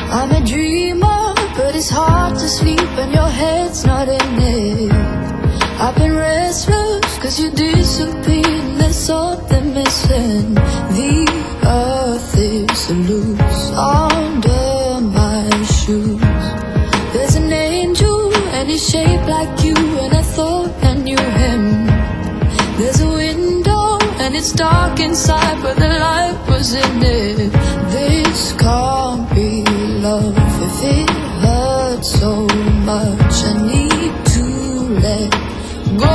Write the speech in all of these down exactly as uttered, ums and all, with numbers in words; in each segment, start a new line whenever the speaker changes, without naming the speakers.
I'm a dreamer, but it's hard to sleep when your head's not in it. I've been restless cause you disappeared and there's something missing. The earth is loose under my shoes. There's an angel and he's shaped like you, and I thought I knew him. There's a window and it's dark inside, but the light was in it. This can't be love if it hurts so much. I need to let go.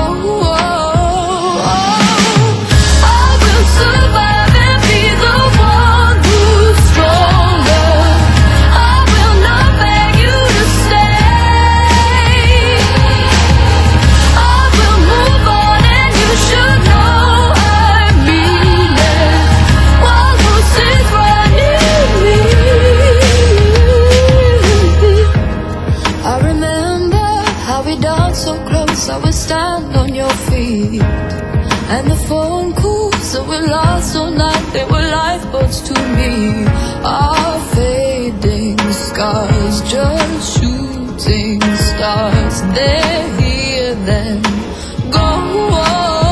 I will survive and be the one who's stronger. I will not beg you to stay. I will move on and you should know I mean it. While voices running me, I remember how we danced so close. I would stand on your feet, and the phone calls that were lost all night, they were lifeboats to me. Our fading scars, just shooting stars. They're here then go.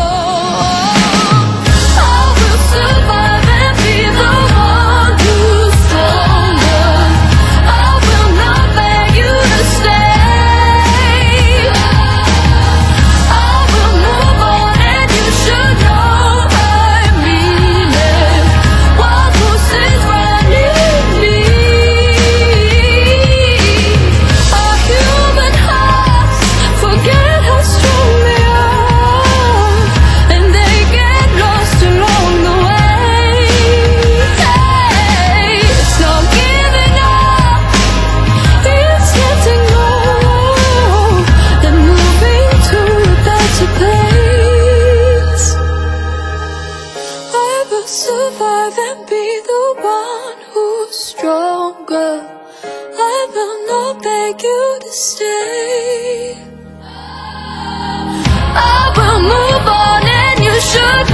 I will survive and be the one who's stronger. I will not beg you to stay. I will move on and you should know I mean it. While voices running me, our human hearts forget how strong they are, and they get lost along the way. Hey, it's not giving up, it's getting low and moving to a better place. I will survive and be the one who's stronger. I will not beg you to stay. I will move on and you should